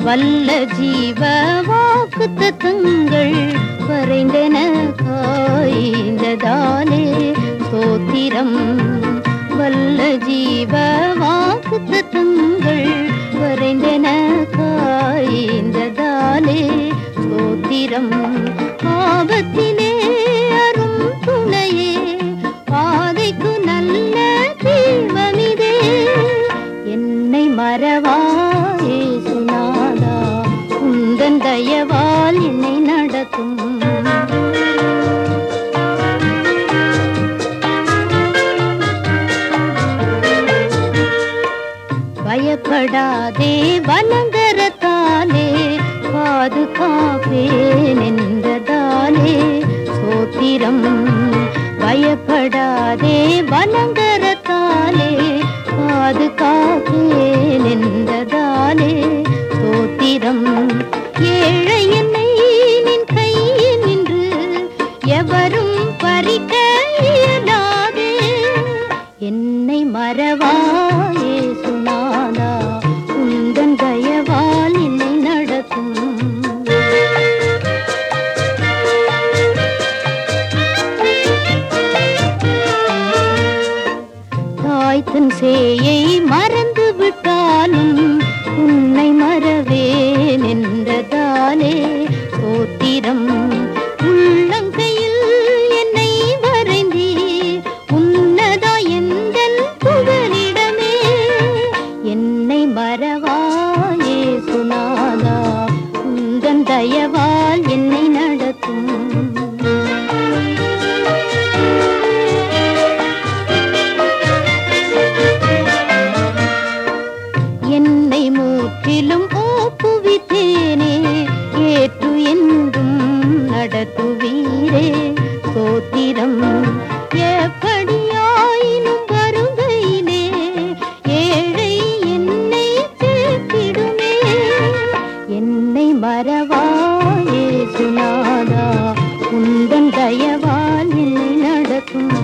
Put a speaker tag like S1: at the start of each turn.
S1: வல்ல ஜீவ வாக்குத்தத்தங்கள் வரைந்தன காய்ந்ததாலே ஸ்தோத்திரம். வல்ல ஜீவ வாக்குத்தத்தங்கள் வரைந்தன காய்ந்ததாலே ஸ்தோத்திரம். ஆபத்திலே அரும் துணையே, பாதைக்கு நல்ல தீபமிதே. என்னை மறவாயே சுனாதா, உந்தன் தயவால் என்னை நடத்தும். பயப்படாதே வலங்கரத்தாலே பாதுகாப்பேன் என்றதாலே ஸ்தோத்திரம். பயப்படாதே வலங்கரத்தாலே பாதுகாப்பேன் என்றதாலே ஸ்தோத்திரம். ஏழை என்னை நின் கையில் நின்று எவரும் பறிக்க இயலாதே. என்னை மறவாயே சுனாதா, உந்தன் தயவால் என்னை நடத்தும். தாய்த்தன் சேயை மறந்து விட்டாலும் உன்னை மறவேன் என்றதாலே ஸ்தோத்திரம். உள்ளங்கையில் என்னை வரைந்தி உன்னதா எந்தன் புகலிடமே. என்னை மறவாயே சுனாதா, உந்தன் தயவால் என்னை நடத்தும். என்னை முற்றிலும் ஒப்புவித்தேனே, ஏற்று என்றும் நடத்துவீரே ஸ்தோத்திரம். எப்படியாயினும் வருகையிலே ஏழை என்னை சேர்த்திடுமே. என்னை மறவாயே சுனாதா, உந்தன் தயவால் என்னை நடத்தும்.